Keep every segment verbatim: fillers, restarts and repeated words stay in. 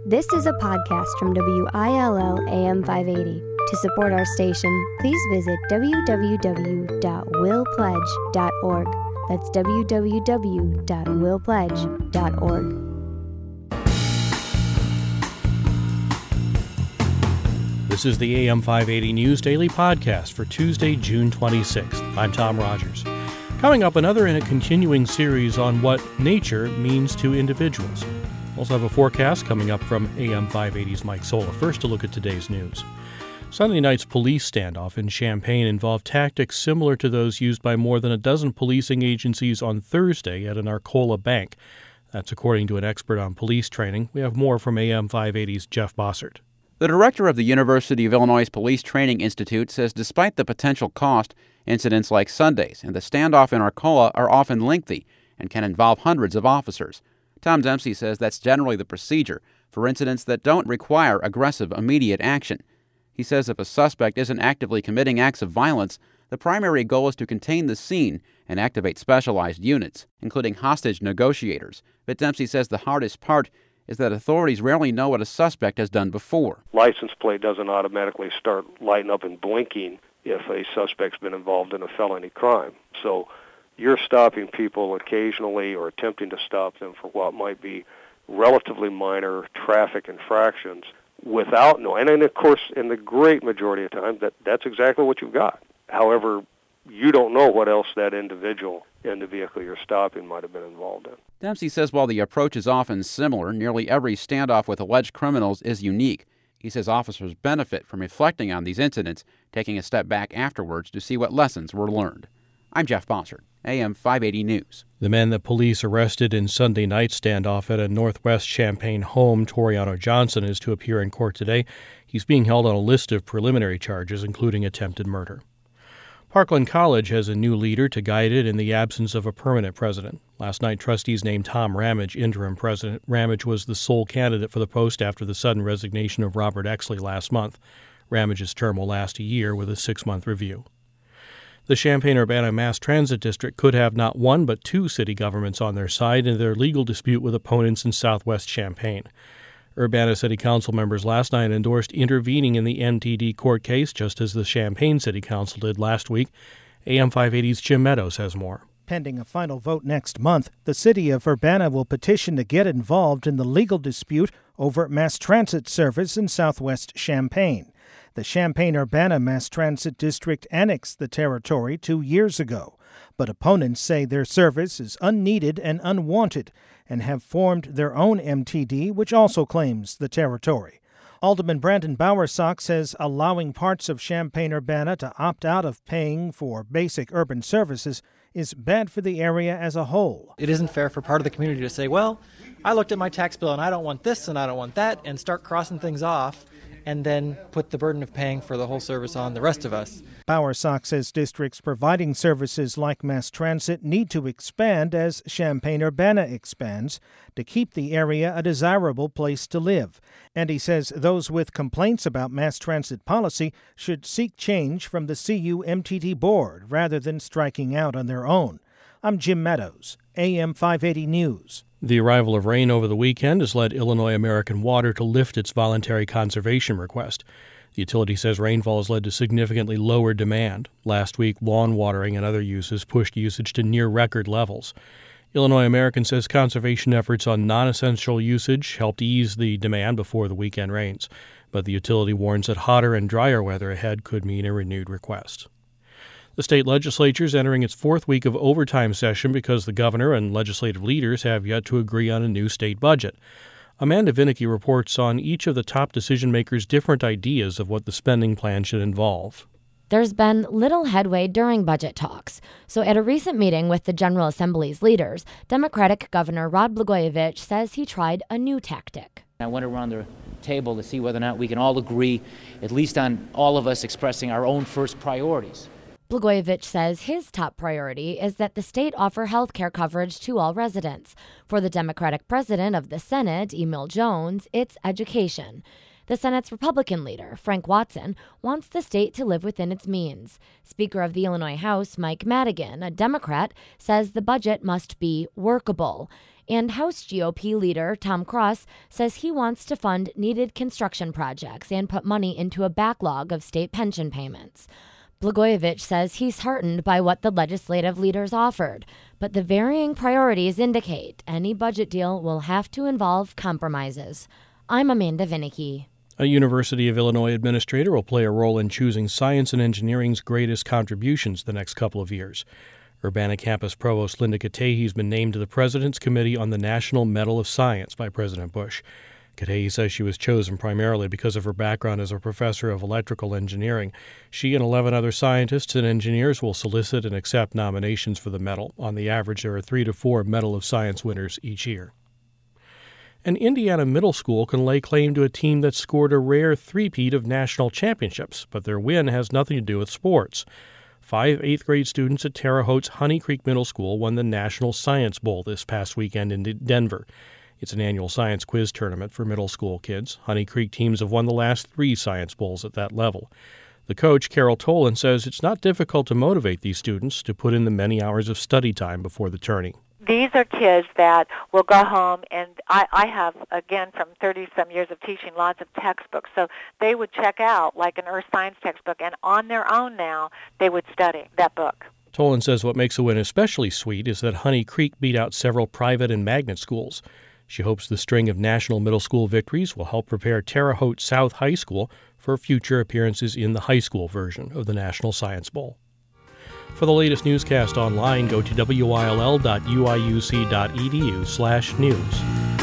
This is a podcast from W I L L A M five eighty. To support our station, please visit w w w dot will pledge dot org. That's w w w dot will pledge dot org. This is the A M five eighty News Daily Podcast for Tuesday, June twenty-sixth. I'm Tom Rogers. Coming up, another in a continuing series on what nature means to individuals. We also have a forecast coming up from A M five eighty's Mike Sola. First, a look at today's news. Sunday night's police standoff in Champaign involved tactics similar to those used by more than a dozen policing agencies on Thursday at an Arcola bank. That's according to an expert on police training. We have more from A M five eighty's Jeff Bossert. The director of the University of Illinois Police Training Institute says despite the potential cost, incidents like Sundays and the standoff in Arcola are often lengthy and can involve hundreds of officers. Tom Dempsey says that's generally the procedure for incidents that don't require aggressive, immediate action. He says if a suspect isn't actively committing acts of violence, the primary goal is to contain the scene and activate specialized units, including hostage negotiators. But Dempsey says the hardest part is that authorities rarely know what a suspect has done before. License plate doesn't automatically start lighting up and blinking if a suspect's been involved in a felony crime. So you're stopping people occasionally or attempting to stop them for what might be relatively minor traffic infractions without knowing. And of course, in the great majority of time, that, that's exactly what you've got. However, you don't know what else that individual in the vehicle you're stopping might have been involved in. Dempsey says while the approach is often similar, nearly every standoff with alleged criminals is unique. He says officers benefit from reflecting on these incidents, taking a step back afterwards to see what lessons were learned. I'm Jeff Bossert, A M five eighty News. The man that police arrested in Sunday night standoff at a Northwest Champaign home, Toriano Johnson, is to appear in court today. He's being held on a list of preliminary charges, including attempted murder. Parkland College has a new leader to guide it in the absence of a permanent president. Last night, trustees named Tom Ramage interim president. Ramage was the sole candidate for the post after the sudden resignation of Robert Exley last month. Ramage's term will last a year with a six-month review. The Champaign-Urbana Mass Transit District could have not one but two city governments on their side in their legal dispute with opponents in southwest Champaign. Urbana City Council members last night endorsed intervening in the M T D court case, just as the Champaign City Council did last week. A M five eighty's Jim Meadows has more. Pending a final vote next month, the city of Urbana will petition to get involved in the legal dispute over mass transit service in southwest Champaign. The Champaign-Urbana Mass Transit District annexed the territory two years ago, but opponents say their service is unneeded and unwanted and have formed their own M T D, which also claims the territory. Alderman Brandon Bowersock says allowing parts of Champaign-Urbana to opt out of paying for basic urban services is bad for the area as a whole. It isn't fair for part of the community to say, well, I looked at my tax bill and I don't want this and I don't want that, and start crossing things off and then put the burden of paying for the whole service on the rest of us. Bowersock says districts providing services like mass transit need to expand as Champaign-Urbana expands to keep the area a desirable place to live. And he says those with complaints about mass transit policy should seek change from the C U M T D board rather than striking out on their own. I'm Jim Meadows, A M five eighty News. The arrival of rain over the weekend has led Illinois American Water to lift its voluntary conservation request. The utility says rainfall has led to significantly lower demand. Last week, lawn watering and other uses pushed usage to near-record levels. Illinois American says conservation efforts on non-essential usage helped ease the demand before the weekend rains, but the utility warns that hotter and drier weather ahead could mean a renewed request. The state legislature is entering its fourth week of overtime session because the governor and legislative leaders have yet to agree on a new state budget. Amanda Vinicky reports on each of the top decision-makers' different ideas of what the spending plan should involve. There's been little headway during budget talks. So at a recent meeting with the General Assembly's leaders, Democratic Governor Rod Blagojevich says he tried a new tactic. I went around the table to see whether or not we can all agree, at least on all of us expressing our own first priorities. Blagojevich says his top priority is that the state offer health care coverage to all residents. For the Democratic president of the Senate, Emil Jones, it's education. The Senate's Republican leader, Frank Watson, wants the state to live within its means. Speaker of the Illinois House, Mike Madigan, a Democrat, says the budget must be workable. And House G O P leader Tom Cross says he wants to fund needed construction projects and put money into a backlog of state pension payments. Blagojevich says he's heartened by what the legislative leaders offered, but the varying priorities indicate any budget deal will have to involve compromises. I'm Amanda Vinicky. A University of Illinois administrator will play a role in choosing science and engineering's greatest contributions the next couple of years. Urbana campus provost Linda Katehi has been named to the President's Committee on the National Medal of Science by President Bush. Katehi says she was chosen primarily because of her background as a professor of electrical engineering. She and eleven other scientists and engineers will solicit and accept nominations for the medal. On the average, there are three to four Medal of Science winners each year. An Indiana middle school can lay claim to a team that scored a rare three-peat of national championships, but their win has nothing to do with sports. Five eighth-grade students at Terre Haute's Honey Creek Middle School won the National Science Bowl this past weekend in Denver. It's an annual science quiz tournament for middle school kids. Honey Creek teams have won the last three Science Bowls at that level. The coach, Carol Tolan, says it's not difficult to motivate these students to put in the many hours of study time before the tourney. These are kids that will go home, and I, I have, again, from thirty-some years of teaching, lots of textbooks. So they would check out like an earth science textbook, and on their own now, they would study that book. Tolan says what makes the win especially sweet is that Honey Creek beat out several private and magnet schools. She hopes the string of national middle school victories will help prepare Terre Haute South High School for future appearances in the high school version of the National Science Bowl. For the latest newscast online, go to W I L L dot U I U C dot E D U slash news.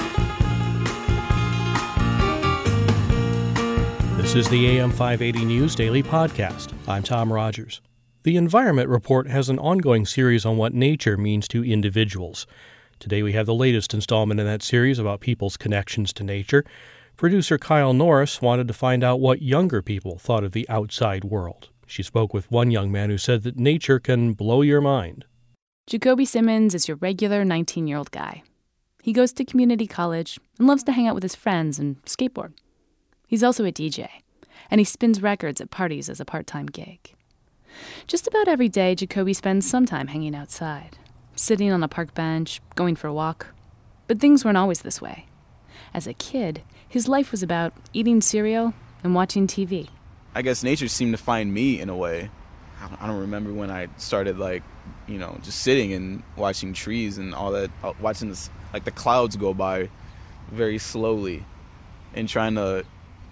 This is the A M five eighty News Daily Podcast. I'm Tom Rogers. The Environment Report has an ongoing series on what nature means to individuals. Today we have the latest installment in that series about people's connections to nature. Producer Kyle Norris wanted to find out what younger people thought of the outside world. She spoke with one young man who said that nature can blow your mind. Jacoby Simmons is your regular nineteen-year-old guy. He goes to community college and loves to hang out with his friends and skateboard. He's also a D J, and he spins records at parties as a part-time gig. Just about every day, Jacoby spends some time hanging outside, sitting on a park bench, going for a walk. But things weren't always this way. As a kid, his life was about eating cereal and watching T V. I guess nature seemed to find me in a way. I don't remember when I started, like, you know, just sitting and watching trees and all that, watching this, like the clouds go by very slowly and trying to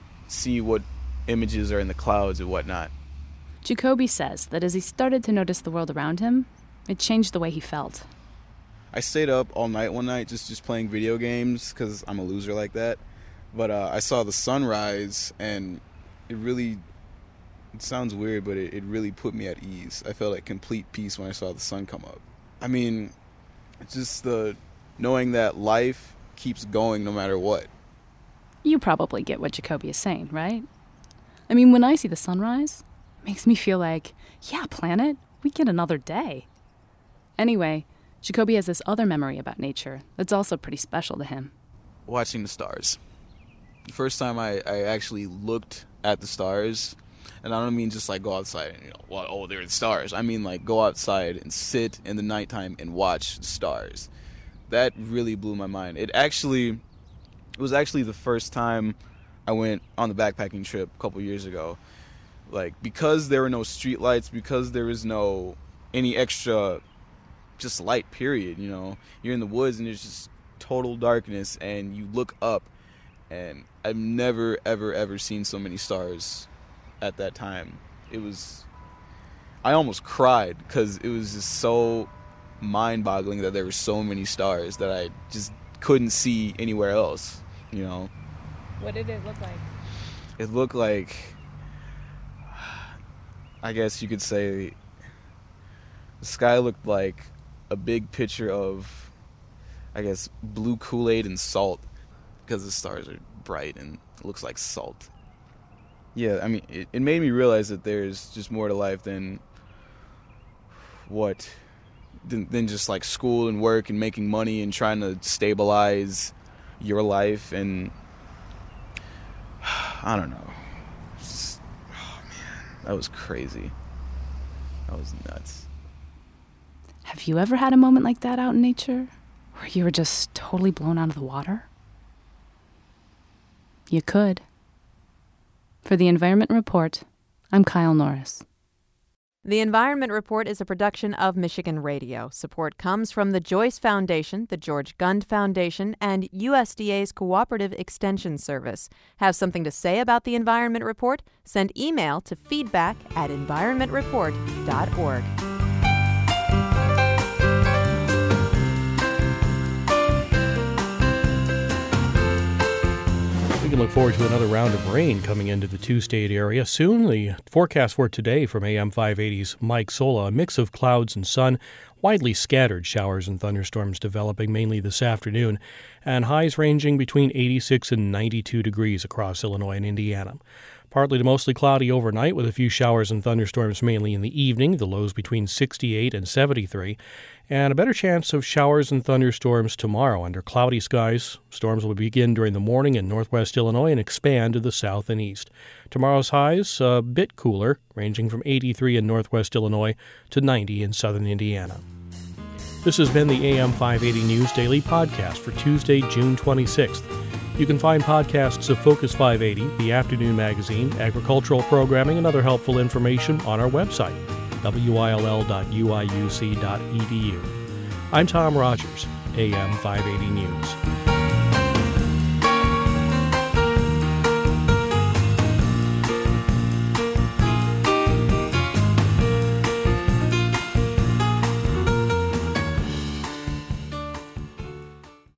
see what images are in the clouds and whatnot. Jacoby says that as he started to notice the world around him, it changed the way he felt. I stayed up all night one night just, just playing video games because I'm a loser like that. But uh, I saw the sunrise, and it really, it sounds weird, but it, it really put me at ease. I felt like complete peace when I saw the sun come up. I mean, it's just the knowing that life keeps going no matter what. You probably get what Jacoby is saying, right? I mean, when I see the sunrise, it makes me feel like, yeah, planet, we get another day. Anyway, Jacoby has this other memory about nature that's also pretty special to him. Watching the stars. The first time I, I actually looked at the stars, and I don't mean just like go outside and, you know, well, oh, there are the stars. I mean like go outside and sit in the nighttime and watch the stars. That really blew my mind. It actually, it was actually the first time I went on the backpacking trip a couple years ago. Like, because there were no street lights, because there was no any extra just light, period, you know. You're in the woods and there's just total darkness, and you look up, and I've never, ever, ever seen so many stars at that time. It was, I almost cried because it was just so mind-boggling that there were so many stars that I just couldn't see anywhere else, you know. What did it look like? It looked like, I guess you could say, the sky looked like a big picture of, I guess, blue Kool-Aid and salt, because the stars are bright and it looks like salt. Yeah, I mean, it, it made me realize that there's just more to life than what, than, than just like school and work and making money and trying to stabilize your life. And I don't know. Just, oh man, that was crazy. That was nuts. Have you ever had a moment like that out in nature? Where you were just totally blown out of the water? You could. For the Environment Report, I'm Kyle Norris. The Environment Report is a production of Michigan Radio. Support comes from the Joyce Foundation, the George Gund Foundation, and U S D A's Cooperative Extension Service. Have something to say about the Environment Report? Send email to feedback at environment report dot org. We can look forward to another round of rain coming into the two-state area soon. The forecast for today from A M five eighty's Mike Sola, a mix of clouds and sun, widely scattered showers and thunderstorms developing mainly this afternoon, and highs ranging between eighty-six and ninety-two degrees across Illinois and Indiana. Partly to mostly cloudy overnight with a few showers and thunderstorms mainly in the evening, the lows between sixty-eight and seventy-three, and a better chance of showers and thunderstorms tomorrow under cloudy skies. Storms will begin during the morning in northwest Illinois and expand to the south and east. Tomorrow's highs a bit cooler, ranging from eighty-three in northwest Illinois to ninety in southern Indiana. This has been the A M five eighty News Daily Podcast for Tuesday, June twenty-sixth. You can find podcasts of Focus five eighty, the afternoon magazine, agricultural programming, and other helpful information on our website, W I L L dot U I U C dot E D U. I'm Tom Rogers, A M five eighty News.